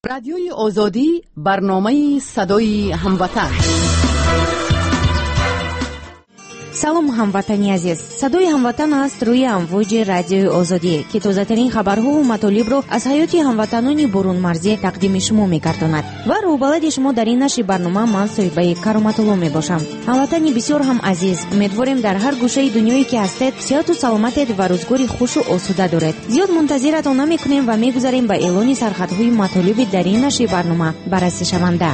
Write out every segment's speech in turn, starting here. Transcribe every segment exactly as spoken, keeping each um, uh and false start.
رادیوی آزادی، برنامه صدای هموطن. салом ҳамватани азиз, садои ҳамватан аст рӯи амвоҷи радиои озодие ки тозатарин хабарҳову матолибро аз ҳаёти ҳамватанони бурунмарзӣ тақдими шумо мегардонад. ва рӯҳбалади шумо дар ин нашри барнома ман соҳибаи кароматулло мебошам. ҳамватани бисёр ҳам азиз, умедворем дар ҳар гӯшаи дунёе ки ҳастед сиҳату саломатед ва рӯзгори хушу осуда доред. зиёд мунтазиратон намекунем ва мегузарем ба эълони сархатҳои матолиби дар ин нашри барнома баррасишаванда.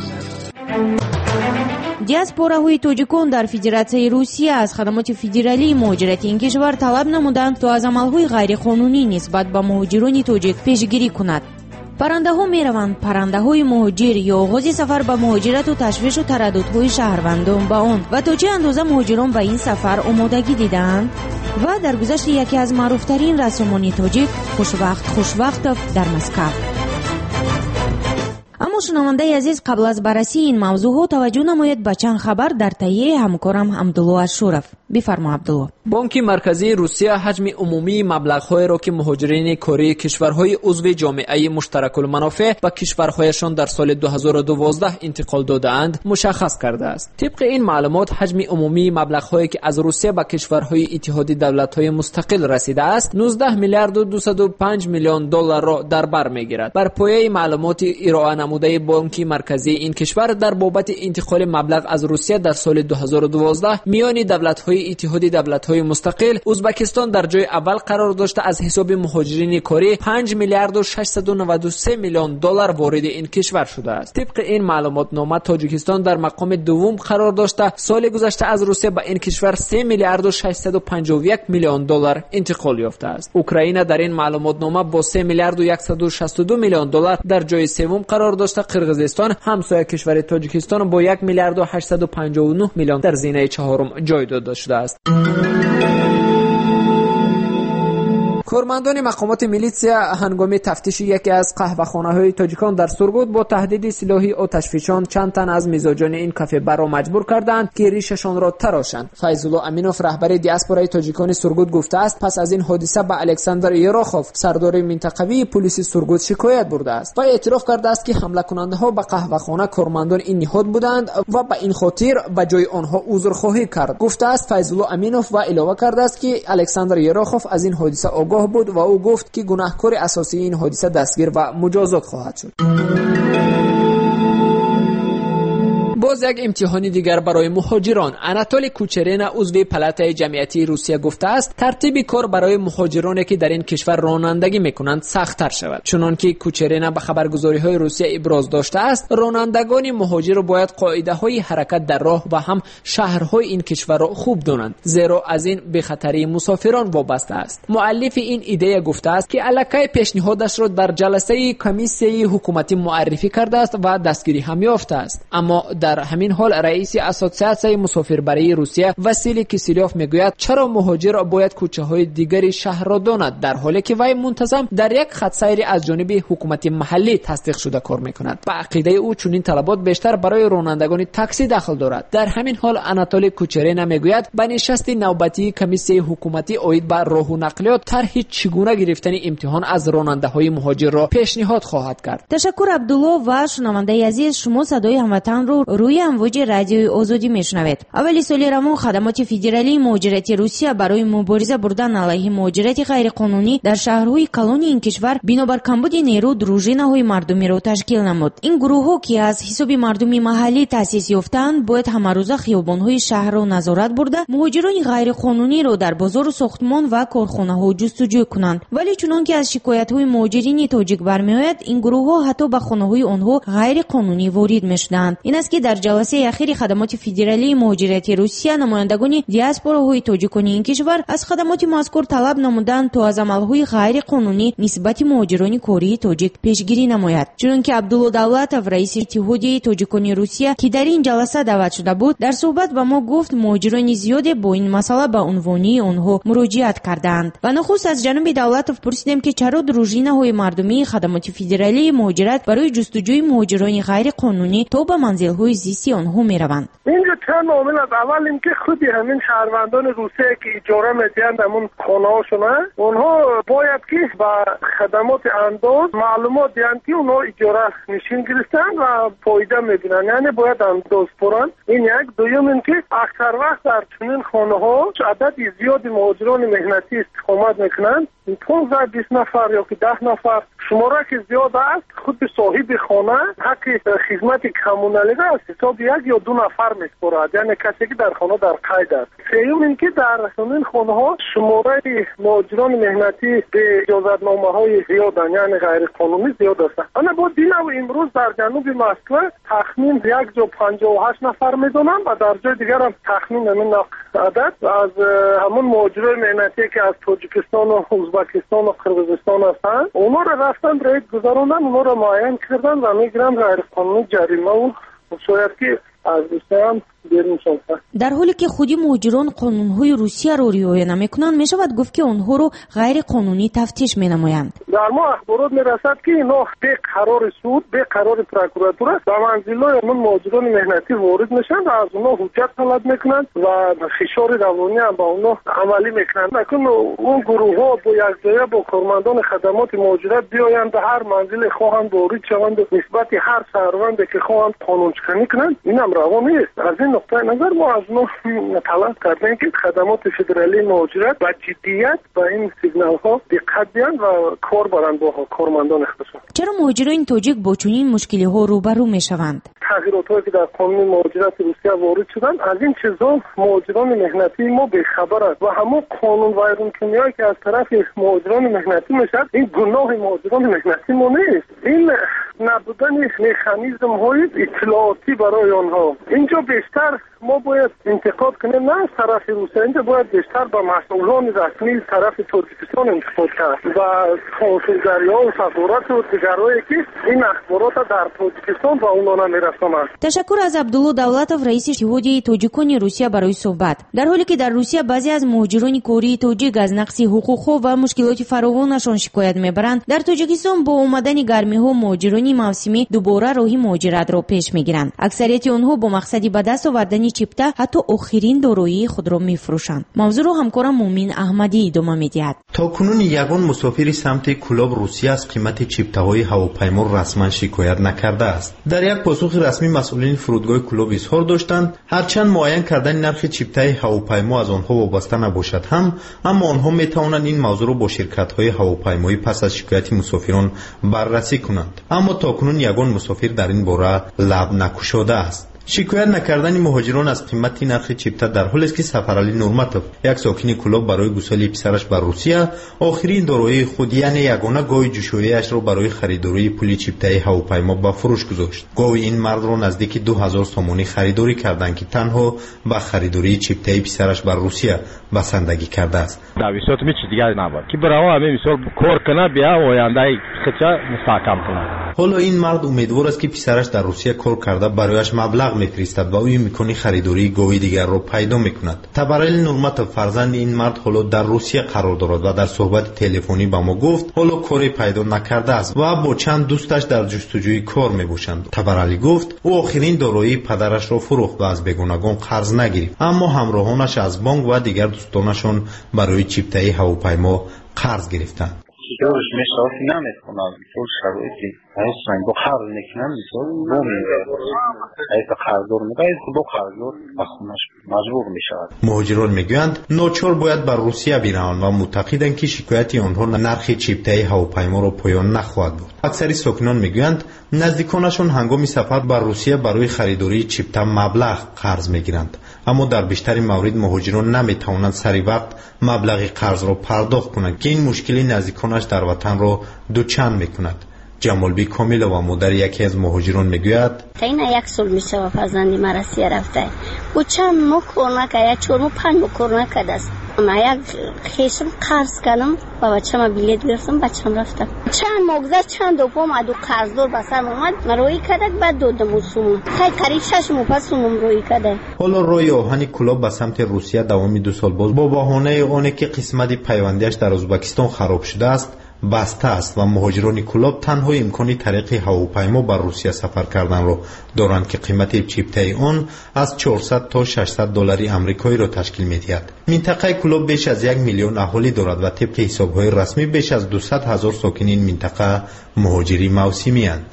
диаспораҳои тоҷикон дар Федератсияи Русия аз хадамоти федералии муҳоҷирати ин кишвар талаб намуданд то аз амалҳои ғайриқонунӣ нисбат ба муҳоҷирони тоҷик пешгирӣ кунад. паррандаҳо мераванд, паррандаҳои муҳоҷир ё оғози сафар ба муҳоҷирату ташвишу тараддудҳои шаҳрвандон ба он ва то чӣ андоза муҳоҷирон ба ин сафар омодагӣ дидаанд? ва дар гузашти яке аз маъруфтарин рассомони тоҷик Хушвақт Хушвақтов дар Москав. аммо шунавандаи азиз, қабл аз баррасии ин мавзӯъҳо таваҷҷӯҳ намоед ба чанд хабар дар таҳияи ҳамкорам Абдулло Ашуров. бифармо Абдулло. бонки марказии Русия ҳаҷми умумии маблағҳоеро ки муҳоҷирини кории кишварҳои узви ҷомеаи муштаракулманофеъ ба кишварҳояшон дар соли ду ҳазору дувоздаҳ интиқол додаанд мушаххас кардааст. тибқи ин маълумот ҳаҷми умумии маблағҳое ки аз Русия ба кишварҳои иттиҳоди давлатҳои мустақил расидааст нуздаҳ миллиарду дусаду панҷ миллион долларро дар бар мегирад. бар пояи маълумоти ироа намудаи бонки марказии ин кишвар дар бобати интиқоли маблағ аз Русия дар соли ду ҳазору дувоздаҳ миёни давлатҳои иттиҳоди давлатҳои мустақил Узбекистон дар ҷойи аввал қарор дошта аз ҳисоби муҳоҷирини корӣ панҷ миллиарду шашсаду наваду се миллион доллар вориди ин кишвар шудааст. тибқи ин маълумотнома Тоҷикистон дар мақоми дуввум қарор дошта соли гузашта аз Русия ба ин кишвар се миллиарду шашсаду панҷоҳу як миллион доллар интиқол ёфтааст. Украина дар ин маълумотнома бо се миллиарду яксаду шасту ду миллион доллар дар ҷойи севум қарор дошта. Қирғизистон ҳамсоя кишвари Тоҷикистон бо як миллиарду ҳаштсаду панҷоҳу нӯҳ миллион дар зинаи чаҳорум ҷой дода шудааст. кормандони мақомоти милитсия ҳангоми тафтиши яке аз қаҳвахонаҳои тоҷикон дар Сургут бо таҳдиди силоҳи оташфишон чанд тан аз мизоҷони ин кафебарро маҷбур карданд ки ришашонро тарошанд. Файзулло Аминов, раҳбари диаспораи тоҷикони Сургут, гуфтааст пас аз ин ҳодиса ба Александр Ерохов, сардори минтақавии пулиси Сургут, шикоят бурдааст. Вай эътироф кардааст ки ҳамлакунандаҳо ба қаҳвахона кормандон ин ниҳод буданд ва ба ин хотир ба ҷои онҳо узрхоҳӣ кард. Гуфтааст Файзулло Аминов ва илова кардааст ки Александр Ерохов аз ин ҳодиса огоҳ بود و او گفت که گناهکار اساسی این حادثه دستگیر و مجازات خواهد شد. باز یک امتحانی دیگر برای مهاجران. اناتولی کوچرینا عضو پلاتای جمعیتی روسیه گفته است ترتیب کار برای مهاجرانی که در این کشور رانندگی میکنند سخت‌تر شود. چنانکه کوچرینا به خبرگزاری‌های روسیه ابراز داشته است رانندگان مهاجر باید قاعده‌های حرکت در راه و هم شهرهای این کشور را خوب دانند، زیرا از این به خطر مسافران وابسته است. مؤلف این ایده گفته است که الکای پیشنهادش را در جلسه کمیسیه حکومتی معرفی کرده است و دستگیری هم یافته است. اما در همین حال رئیس اساسیاسیون مسافربری روسیه واسیلی کیسیلوف میگوید چرا مهاجر باید کوچه‌های دیگری شهر را داند در حالی که وی منتظم در یک خط سیری از جانب حکومت محلی تصدیق شده کار میکند. به عقیده او چنین طلبات بیشتر برای رانندگان تاکسی داخل دارد. در همین حال اناتولی کوچرینا میگوید به نشست نوبتی کمیسیه حکومتی عاید به راه و نقلیات طرح چگونه گرفتن امتحان از راننده‌های مهاجر را پیشنهاد خواهد کرد. تشکر عبدالله و شنونده عزیز، شما صدای هموطن رو روی امواج رادیوی آزادی میشنوید. اولی سال روان خدمات فدرالی مهاجرتی روسیه برای مبارزه بردن علیه مهاجرت غیرقانونی در شهرهای کلانی این کشور بنابر کمبود نیرو دروژینه‌های مردمی را تشکیل نمود. این گروه‌ها که از حساب مردمی محلی تأسیس یافتند باید همروزه خیابان‌های شهر را نظارت برده مهاجران غیرقانونی را در بازار و ساختمان و کارخانه‌ها جستجو کنند. ولی چنانکه از شکایت‌های مهاجرین تاجیک برمی‌آید این گروه‌ها حتی به خانه‌های آنها غیرقانونی وارد می‌شدند. این است که در جلسه اخیر خدمات فدرالی مهاجرتی روسیه نمایندگان دیاسپوراهای تاجیکان این کشور از خدمات مذکور طلب نمودند تا از عملهای غیر قانونی نسبت مهاجران کوری تاجیک پیشگیری نماید. چنانکه عبدالله دولتов رئیس اتحادیه تاجیکان روسیه که در این جلسه دعوت شده بود در صحبت با ما گفت مهاجران زیادی با این مسئله به عنوانی آنها مراجعت کردند و نخست از جانب دولتов پرسیدیم که چرا دروژینه‌های مردمی خدمات فدرالی مهاجرت برای جستجوی مهاجران غیر قانونی تا به منزل‌های زیست رئیسی آنها میروند. اینجا چند عامل است. اول اینکه خود همین شهروندان روسیه که اجاره میدهند همون خانه هاشون، اونها باید که با خدمات انداز معلومات دهند که اونها اجاره نشین گرفتن و فایده میبینن، یعنی باید انداز پرن. این یک. دوم اینکه اکثر وقت در چنین خانه ها عدد زیاد مهاجران مهنتی استقامت میکنند، پانزده بیست نفر یا که ده نفر، شماره که زیاد است. خود صاحب خانه حق خدمت کمونالی را از حساب یک یا دو نفر میسپارد، یعنی کسی که در خانه در قید است. سوم اینکه در همین خانه ها شماره مهاجران مهنتی به اجازتنامه های زیاد، یعنی غیر قانونی زیاد است. انا با دین و امروز در جنوب مسکو تخمین یک جا پنجاه و هشت نفر میدونم و در جای دیگر هم تخمین همین عدد از همون مهاجران مهنتی که از تاجیکستان و ازبکستان و قرقیزستان هستند، اونا را رفتن رید گذاروندن، اونا را معین کردن و میگیرن غیر قانونی جریمه و شاید که از روسیه هم بیرون شدن. در حالی که خودی مهاجران قانونهای روسیه را رعایت نمیکنند، میشود گفت که آنها را غیر قانونی تفتیش مینمایند. در ما اخبارات میرسد که اینا به قرار سود، به قرار پروکراتوره و منزل‌های من مهاجران مهنتی وارد میشن و از اونها حجت طلب میکنند و فشار روانی هم با اونها عملی میکنند. لکن اون گروه ها با یکجایه با کارمندان خدمات مهاجرت بیایند و هر منزل خواهند وارد شوند، نسبت هر شهروندی که خواهند قانونشکنی کنند، این هم روا نیست. از این نقطه نظر ما از اونها طلب کردیم که خدمات فدرالی مهاجرت با جدیت با این سیگنال ها دقت بیان و کار برند با کارمندان خودشون. چرا مهاجران تاجیک با چنین مشکلی ها روبرو میشوند؟ تغییراتی که در قانون مهاجرت روسیه وارد شدن، از این چیزا مهاجران مهنتی ما بی‌خبر است و همون قانون ویرانکنیایی که از طرف مهاجران مهنتی میشد، این گناه مهاجران مهنتی ما نیست. این نبودن مکانیزم های اطلاعاتی برای آنها. اینجا بیشتر ما باید انتقاد کنیم نه از طرف روسیه، اینجا باید بیشتر با مسئولان رسمی طرف تاجیکستان انتقاد کرد و کنسولگری‌ها و سفارت و دیگرایی که این اخبارات در تاجیکستان با اونها نمیرسانند. تشکر از عبدالله دولتов، رئیس اتحادیه تاجیکان روسیه برای صحبت. در حالی که در روسیه بعضی از مهاجران کوری تاجیک از نقص حقوق و مشکلات فراوانشان شکایت میبرند، در تاجیکستان با آمدن گرمی‌ها مهاجران موسمی دوباره راه مهاجرت را پیش میگیرند. اکثریت آنها با مقصدی به دست آوردن چیپته حتی آخرین دارایی خود را میفروشند. موضوع را همکارم مومین احمدی ادامه میدهد. تا کنون یگان مسافری سمت کلاب روسیه از قیمت چیپته‌های هواپیما رسما شکایت نکرده است. در یک پاسخ رسمی مسئولین فرودگاه کلاب اظهار داشتند هرچند معین کردن نرخ چیپته هواپیما از آنها وابسته نباشد هم، اما آنها میتوانند این موضوع را با شرکت‌های هواپیمایی پس از شکایت مسافران بررسی کنند. اما تا کنون یگان مسافر در این باره لب نگشوده است. شکایت نکردن مهاجران از قیمت نرخ چیپته در حالی است که سفرعلی نورماتوف، یک ساکن کلاب، برای گسالی پسرش بر روسیه آخرین دارایی خود یعنی یگانه گاوی جوشویی‌اش را برای خریداری پول چیپته هواپیما به فروش گذاشت. گاوی این مرد را نزدیک دو هزار سومانی خریداری کردند که تنها به خریداری چیپته پسرش بر روسیه بسندگی کرده است. دویست میچ دیگر نبود که برای همین مثال کار کنه بیا آینده خودش مستحکم کنه. حالا این مرد امیدوار است که پسرش در روسیه کار کرده برایش مبلغ میفرستد و او میکنی خریداری گاوی دیگر را پیدا میکند. تبرئیل نورماتوف فرزند این مرد حالا در روسیه قرار دارد و در صحبت تلفنی با ما گفت حالا کاری پیدا نکرده است و با چند دوستش در جستجوی کار میباشند. تبرئیل گفت او آخرین دارایی پدرش را فروخت و از بیگانگان قرض نگرفت، اما همراهانش از بانک و دیگر دوستانشان برای چیپته هواپیما قرض گرفتند. یورش مصرفی نمیکنم طول شرایطی هستن با قرض نکنم مثال نمیده ایتا قرضدار میگه با قرضدار بخونش مجبور میشود. مهاجران میگویند ناچار باید بر روسیه بروند و معتقدند که شکایت آنها نرخ چیپته هواپیما را پایان نخواهد بود. اکثر ساکنان میگویند نزدیکانشان هنگام سفر بر روسیه برای خریداری چیپته مبلغ قرض میگیرند، اما در بیشتر موارد مهاجران نمیتوانند سری وقت مبلغ قرض را پرداخت کنند که این مشکلی نزدیکانش در وطن را دوچند میکند. جمالبی کامل و مادر یکی از مهاجران میگوید این یک سال میشه و فرزندی من روسیه رفته و چند مو کار نکرده، چهار مو پنج مو کار نکرده است. من یک خیشم قرض کردم و بچه ما بلیت گرفتم، بچه هم رفتم. چند مگذشت چند دو پام ادو قرضدار بسر اومد من روی کرده بعد دادم سوم خیلی قریب شش مو پس سوم روی کرده. حالا روی آهن کلاب به سمت روسیه دوام دو سال باز با بهانه آنه که قسمت پیوندیش در ازبکستان خراب شده است баста аст ва муҳоҷирони кулоб танҳо имкони тариқи ҳавопаймо ба Русия сафар карданро доранд ки қимати чиптаи он аз чорсад то шашсад доллари амрикоиро ташкил медиҳад. минтақаи кулоб беш аз як миллион аҳолӣ дорад ва тибқи ҳисобҳои расмӣ беш аз дусад ҳазор сокини ин минтақа муҳоҷири мавсимианд.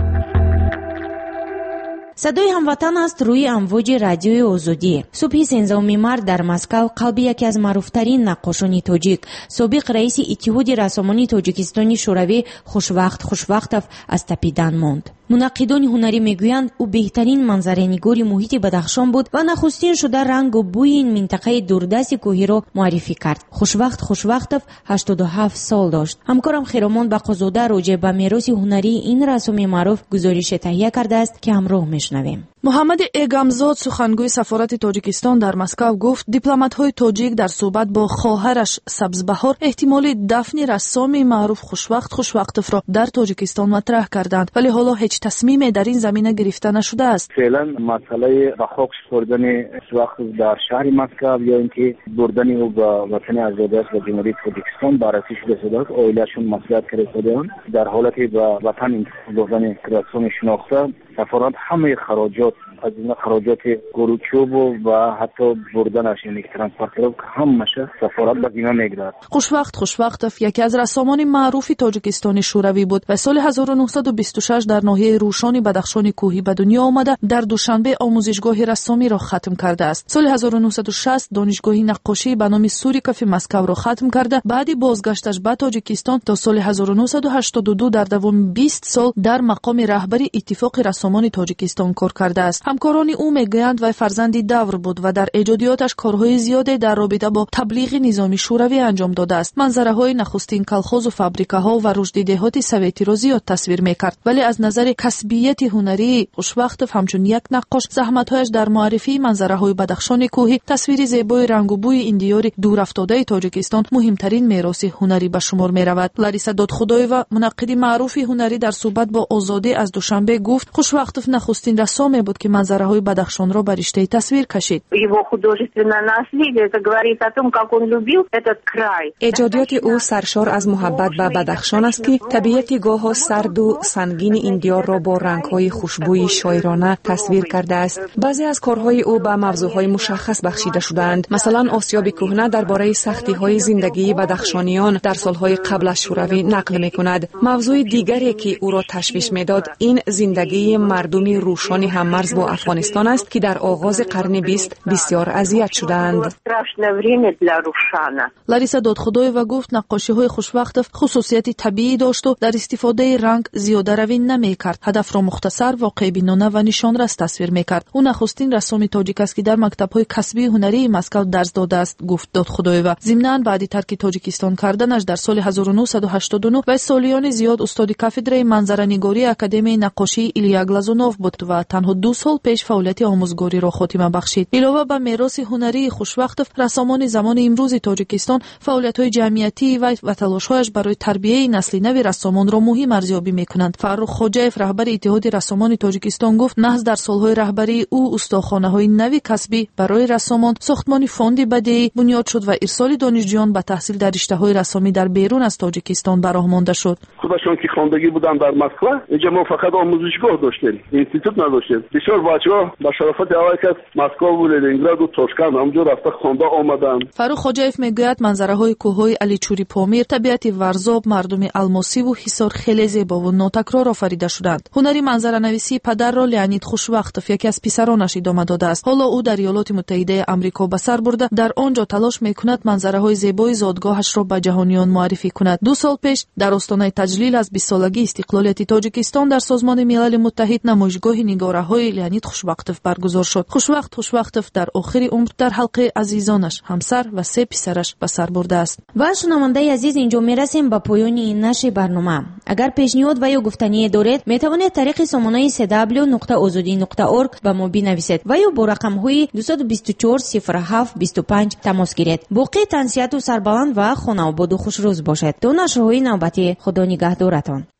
садои ҳамватан аст рӯи амвоҷи радиои озодӣ. субҳи сенздаҳуми март дар Москав қалби яке аз маъруфтарин наққошони тоҷик, собиқ раиси иттиҳоди рассомони Тоҷикистони шӯравӣ Хушвақт Хушвақтов аз тапидан монд. мунаққидони ҳунарӣ мегӯянд ӯ беҳтарин манзаранигори муҳити Бадахшон буд ва нахустин шуда рангу бӯи ин минтақаи дурдасти кӯҳиро муаррифӣ кард. Хушвақт Хушвақтов ҳаштоду ҳафт сол дошт. ҳамкорам Хиромон Бақозода роҷеъ ба мероси ҳунарии ин рассоми маъруф гузорише таҳия кардааст ки ҳамроҳ мешунавем. муҳаммади Эгамзод, сухангӯи сафорати Тоҷикистон дар Москав, гуфт дипломатҳои тоҷик дар суҳбат бо хоҳараш Сабзбаҳор эҳтимоли дафни рассоми маъруф Хушвақт Хушвақтовро дар Тоҷикистон матраҳ карданд, вале ҳоло ҳеҷ тасмиме дар ин замина гирифта нашудааст. феълан масъалаи ба хок супордани Хушвақтов дар шаҳри Москав ё ин ки бурдани ӯ ба ватани азодиаш ва ҷумҳурии Тоҷикистон баррасӣ шуда шудааст. оилаашон маслиҳат карда шудаанд дар ҳолати ба ватан интиқол додани рассоми шинохта сафорат ҳамаи хароҷот аз ин хароҷоти гуручӯбу ва ҳатто бурданаш яъне транспортировка ҳамаша сафорат ба зимма мегирад. Хушвақт Хушвақтов яке аз рассомони маъруфи Тоҷикистони шӯравӣ буд ва соли ҳазору нуҳсаду бисту шаш дар ноҳияи Рӯшони Бадахшони кӯҳӣ ба дунё омада дар Душанбе омӯзишгоҳи рассомиро хатм кардааст. соли ҳазору нуҳсаду шаст донишгоҳи наққошӣ ба номи Сурикофи Москавро хатм карда, баъди бозгашташ ба Тоҷикистон то соли ҳазору нуҳсаду ҳаштоду ду дар давоми бист сол дар мақоми раҳбари иттифоқи рассомони Тоҷикистон кор кардааст. ҳамкорони ӯ мегӯянд вай фарзанди давр буд ва дар эҷодиёташ корҳои зиёде дар робита бо таблиғи низоми шӯравӣ анҷом додааст. манзараҳои нахустин калхозу фабрикаҳо ва рушди деҳоти советиро зиёд тасвир мекард, вале аз назари касбияти ҳунарии Хушвақтов ҳамчун як наққош заҳматҳояш дар муаррифии манзараҳои Бадахшони кӯҳӣ, тасвири зебои рангу бӯи ин диёри дурафтодаи Тоҷикистон муҳимтарин мероси ҳунарӣ ба шумор меравад. Лариса Додхудоева, мунаққиди маъруфи ҳунарӣ, дар суҳбат бо Озодӣ аз Душанбе гуфт, Хушвақтов нахустин рассоме буд ки манзараҳои Бадахшонро ба риштаи тасвир кашид. эҷодиёти ӯ саршор аз муҳаббат ба Бадахшон аст ки табиати гоҳо сарду сангини ин диёрро бо рангҳои хушбӯи шоирона тасвир кардааст. баъзе аз корҳои ӯ ба мавзӯъҳои мушаххас бахшида шудаанд. масалан, Осиёби кӯҳна дар бораи сахтиҳои зиндагии бадахшониён дар солҳои қабл аз шӯравӣ нақл мекунад. мавзӯи дигаре ки ӯро ташвиш медод, ин зиндагии мардуми рӯшони ҳаммарз бо Афғонистон аст ки дар оғози қарни бист бисёр азият шудаанд. Лариса Додхудоева гуфт, наққошиҳои Хушвақтов хусусияти табиӣ дошту дар истифодаи ранг зиёдаравӣ намекард. ҳадафро мухтасар, воқеъбинона ва нишонрас тасвир мекард. ӯ нахустин рассоми тоҷик аст ки дар мактабҳои касбии ҳунарии Москав дарс додааст, гуфт Додхудоева. зимнан баъди тарки Тоҷикистон карданаш дар соли ҳазору нуҳсаду ҳаштоду нӯҳ вай солиёни зиёд устоди кафедраи манзаранигории Академияи наққошии Илия Глазунов буд ва танҳо ду сол пеш фаъолияти омӯзгориро хотима бахшид. илова ба мероси ҳунарии Хушвақтов, рассомони замони имрӯзи Тоҷикистон фаъолиятҳои ҷамъиятии вай ва талошҳояш барои тарбияи насли нави рассомонро муҳим арзёбӣ мекунанд. Фаррух Хоҷаев, раҳбари иттиҳоди рассомони Тоҷикистон, гуфт, наҳз дар солҳои раҳбарии ӯ устохонаҳои нави касбӣ барои рассомон, сохтмони фонди бадеӣ бунёд шуд ва ирсоли донишҷӯён ба таҳсил дар риштаҳои рассомӣ дар берун аз Тоҷикистон ба роҳ монда шуд. خودشون که خواندگی بودن در مسکو، اینجا ما فقط آموزشگاه داشتیم، اینستیتوت نداشتیم. بسیار بچه‌ها با شرافت اول که مسکو و لنینگراد و تاشکند همونجا رفته خوانده آمدن. فاروق خوجاєв میگوید منظره‌های کوههای علیچوری پامیر، طبیعت ورزاب، مردم الماسی و حصار خیلی زیبا و ناتکرار آفریده شدند. هنری منظره‌نویسی پدر را لیانید خوشوقتوف یکی از پسرانش ادامه داده است. حالا او در ایالات متحده آمریکا به سر برده در آنجا تلاش میکند منظره‌های زیبای زادگاهش را به جهانیان معرفی کند. دو سال پیش در آستانه تجلیل از بیست سالگی استقلالیت تاجیکستان در سازمان ملل متحد نمایشگاه نگاره‌های لیانید خوشوقتوف برگزار شد. خوشوقت خوشوقتوف در آخر عمر در حلقه عزیزانش، همسر و سه پسرش به سر برده است. و شنونده عزیز، اینجا میرسیم به پایان این نشر برنامه. اگر پیشنهاد و یا گفتنی دارید میتوانید طریق سامانه سی دبلیو نقطه آزادی نقطه اورگ به ما بنویسید و یا با رقم های دو دو چهار صفر هفت بیست و پنج تماس گیرید. باقی تنسیت و سربلند و خانه آباد و خوش روز باشد. تا نشرهای نوبتی، خدا نگهدارتان.